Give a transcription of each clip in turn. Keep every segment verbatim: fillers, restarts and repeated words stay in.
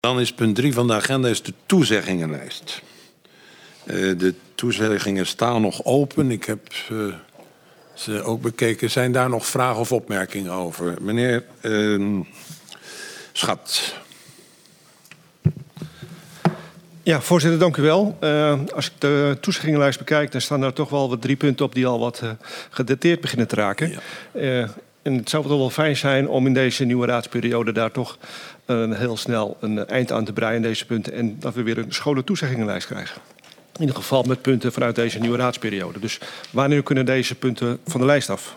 Dan is punt drie van de agenda is de toezeggingenlijst. Uh, de toezeggingen staan nog open. Ik heb uh, ze ook bekeken. Zijn daar nog vragen of opmerkingen over? Meneer uh, Schat. Ja, voorzitter, dank u wel. Uh, als ik de toezeggingenlijst bekijk, dan staan daar toch wel wat drie punten op die al wat uh, gedateerd beginnen te raken. Ja. Uh, en het zou toch wel fijn zijn om in deze nieuwe raadsperiode daar toch uh, heel snel een eind aan te breien in deze punten. En dat we weer een schone toezeggingenlijst krijgen. In ieder geval met punten vanuit deze nieuwe raadsperiode. Dus wanneer kunnen deze punten van de lijst af?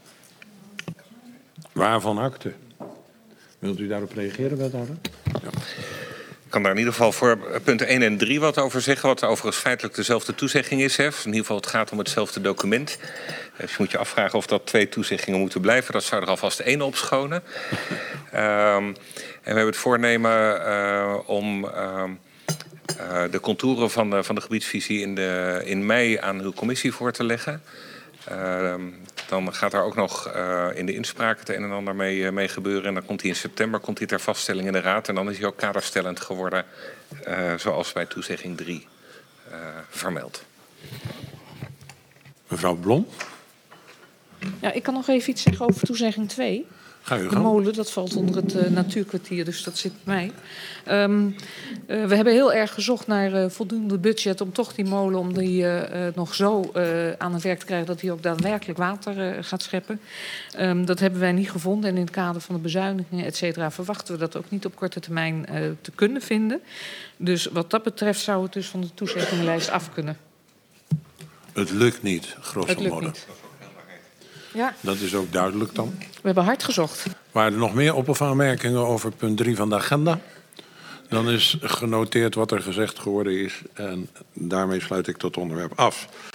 Waarvan akte? Wilt u daarop reageren, wethouder? Ja. Ik kan daar in ieder geval voor punten één en drie wat over zeggen. Wat overigens feitelijk dezelfde toezegging is. Hè. In ieder geval het gaat om hetzelfde document. Dus je moet je afvragen of dat twee toezeggingen moeten blijven. Dat zou er alvast één opschonen. um, en we hebben het voornemen uh, om uh, uh, de contouren van de, van de gebiedsvisie in, de, in mei aan uw commissie voor te leggen. Uh, dan gaat er ook nog uh, in de inspraak het een en ander mee, uh, mee gebeuren. En dan komt hij in september komt hij ter vaststelling in de Raad. En dan is hij ook kaderstellend geworden, uh, zoals bij toezegging drie uh, vermeld. Mevrouw Blom? Ja, ik kan nog even iets zeggen over toezegging twee. Ga u de gaan. molen, dat valt onder het uh, natuurkwartier, dus dat zit bij mij. Um, uh, we hebben heel erg gezocht naar uh, voldoende budget om toch die molen om die uh, uh, nog zo uh, aan het werk te krijgen dat hij ook daadwerkelijk water uh, gaat scheppen. Um, dat hebben wij niet gevonden en in het kader van de bezuinigingen, et cetera, verwachten we dat ook niet op korte termijn uh, te kunnen vinden. Dus wat dat betreft zou het dus van de toezeggingenlijst af kunnen. Het lukt niet, grosso Het lukt modo. niet. Ja. Dat is ook duidelijk dan. We hebben hard gezocht. Waren er nog meer op- of aanmerkingen over punt drie van de agenda? Dan is genoteerd wat er gezegd geworden is. En daarmee sluit ik dat onderwerp af.